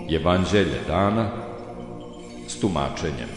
Evanđelje dana s tumačenjem.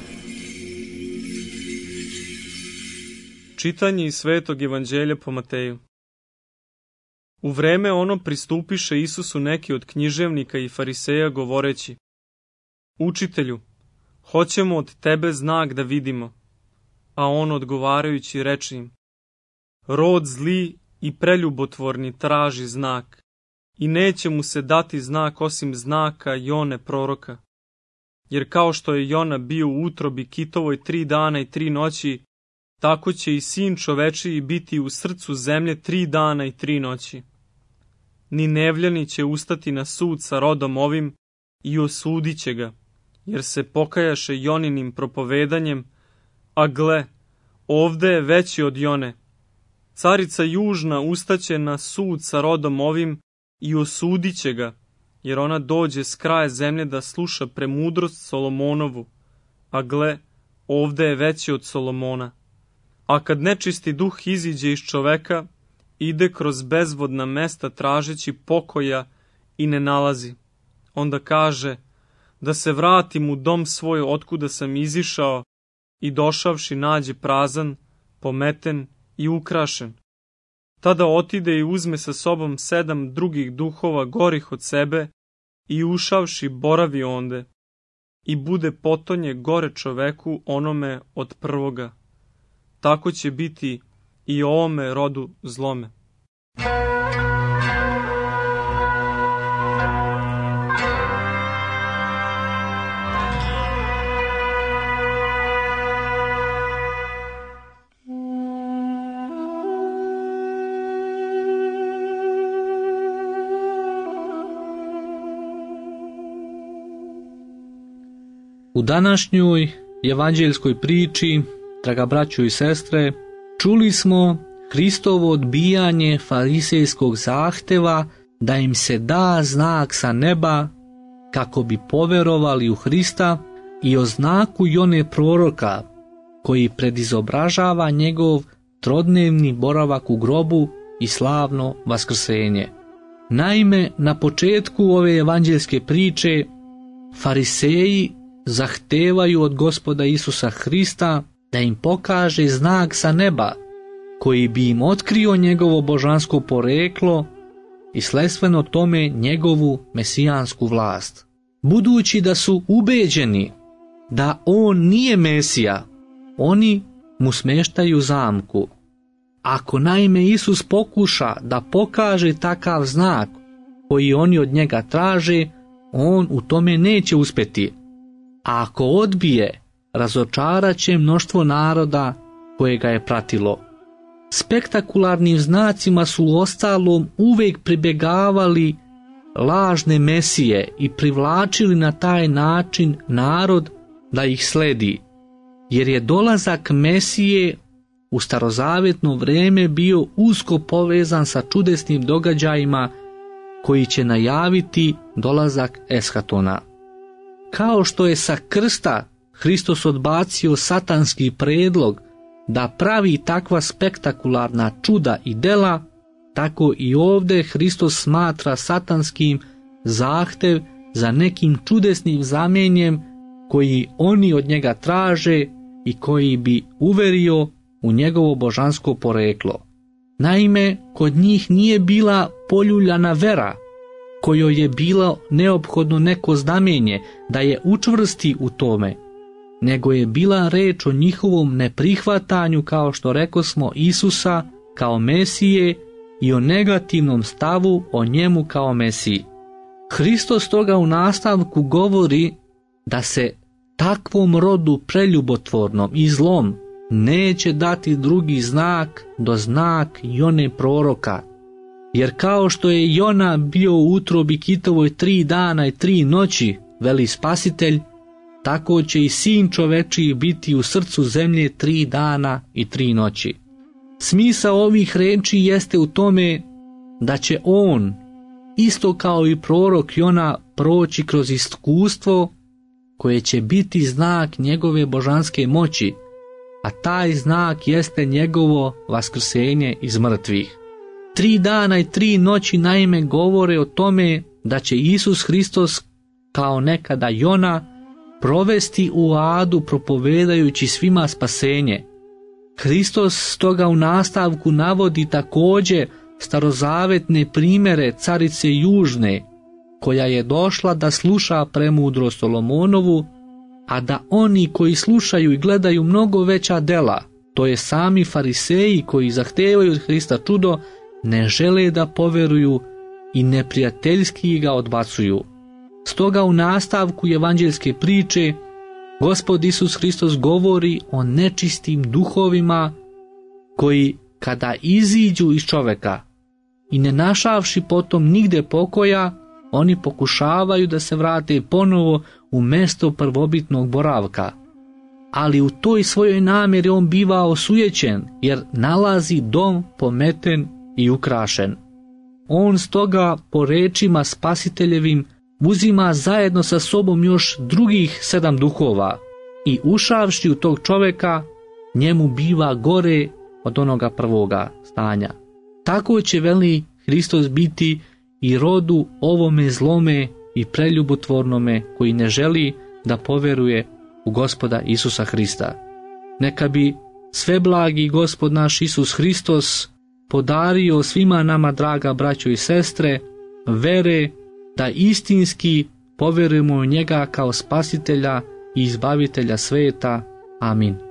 Čitanje iz Svetog evanđelja po Mateju. U vreme ono pristupiše Isusu neki od književnika i fariseja govoreći: Učitelju, hoćemo od tebe znak da vidimo. A on odgovarajući reče im: Rod zli i preljubotvorni traži znak, i neće mu se dati znak osim znaka Jone proroka. Jer kao što je Jona bio u utrobi kitovoj 3 dana i 3 noći, tako će i Sin čovečiji biti u srcu zemlje 3 dana i 3 noći. Ninevljani će ustati na sud sa rodom ovim i osudit će ga, jer se pokajaše Joninim propovedanjem, a gle, ovde je veći od Jone. Carica južna ustaće na sud sa rodom ovim i osudit će ga, jer ona dođe s kraja zemlje da sluša premudrost Solomonovu, a gle, ovde je veći od Solomona. A kad nečisti duh iziđe iz čoveka, ide kroz bezvodna mesta tražeći pokoja i ne nalazi. Onda kaže: da se vratim u dom svoj otkuda sam izišao, i došavši nađe prazan, pometen i ukrašen. Tada otide i uzme sa sobom 7 drugih duhova gorih od sebe i ušavši boravi onde, i bude potonje gore čoveku onome od prvoga. Tako će biti i ovome rodu zlome. U današnjoj evanđeljskoj priči, draga braćo i sestre, čuli smo Hristovo odbijanje farisejskog zahteva da im se da znak sa neba kako bi poverovali u Hrista i o znaku Jone proroka koji predizobražava njegov trodnevni boravak u grobu i slavno vaskrsenje. Naime, na početku ove evanđeljske priče fariseji zahtevaju od Gospoda Isusa Hrista da im pokaže znak sa neba koji bi im otkrio njegovo božansko poreklo i sledstveno tome njegovu mesijansku vlast. Budući da su ubeđeni da on nije Mesija, oni mu smeštaju zamku. Ako naime Isus pokuša da pokaže takav znak koji oni od njega traže, on u tome neće uspjeti. A ako odbije, razočarat će mnoštvo naroda koje ga je pratilo. Spektakularnim znacima su uostalom uvijek pribjegavali lažne mesije i privlačili na taj način narod da ih sledi, jer je dolazak Mesije u starozavjetno vrijeme bio usko povezan sa čudesnim događajima koji će najaviti dolazak Eshatona. Kao što je sa krsta Hristos odbacio satanski predlog da pravi takva spektakularna čuda i dela, tako i ovdje Hristos smatra satanskim zahtev za nekim čudesnim znamenjem koji oni od njega traže i koji bi uverio u njegovo božansko poreklo. Naime, kod njih nije bila poljuljana vera, kojoj je bilo neophodno neko znamenje da je učvrsti u tome, nego je bila reč o njihovom neprihvatanju, kao što rekosmo, Isusa kao Mesije i o negativnom stavu o njemu kao Mesiji. Hristos toga u nastavku govori da se takvom rodu preljubotvornom i zlom neće dati drugi znak do znak Jone proroka. Jer kao što je Jona bio u utrobi kitovoj 3 dana i 3 noći, veli Spasitelj, tako će i Sin čovečiji biti u srcu zemlje 3 dana i 3 noći. Smisao ovih reči jeste u tome da će on, isto kao i prorok Jona, proći kroz iskustvo koje će biti znak njegove božanske moći, a taj znak jeste njegovo vaskrsenje iz mrtvih. 3 dana i 3 noći naime govore o tome da će Isus Hristos kao nekada Jona, provesti u adu propovedajući svima spasenje. Hristos stoga u nastavku navodi također starozavetne primjere carice Južne, koja je došla da sluša premudrost Solomonovu, a da oni koji slušaju i gledaju mnogo veća dela, to je sami fariseji koji zahtevaju od Hrista čudo, ne žele da poveruju i neprijateljski ga odbacuju. Stoga u nastavku evanđeljske priče Gospod Isus Hristos govori o nečistim duhovima koji kada iziđu iz čoveka i ne našavši potom nigde pokoja, oni pokušavaju da se vrate ponovo u mesto prvobitnog boravka. Ali u toj svojoj namjeri on biva osujećen, jer nalazi dom pometen i ukrašen. On stoga po rečima Spasiteljevim uzima zajedno sa sobom još drugih 7 duhova i ušavši u tog čoveka, njemu biva gore od onoga prvoga stanja. Tako će, veli Hristos, biti i rodu ovome zlome i preljubotvornome koji ne želi da poveruje u Gospoda Isusa Hrista. Neka bi sveblagi Gospod naš Isus Hristos podario svima nama, draga braćo i sestre, vere da istinski poverujemo u njega kao spasitelja i izbavitelja sveta. Amin.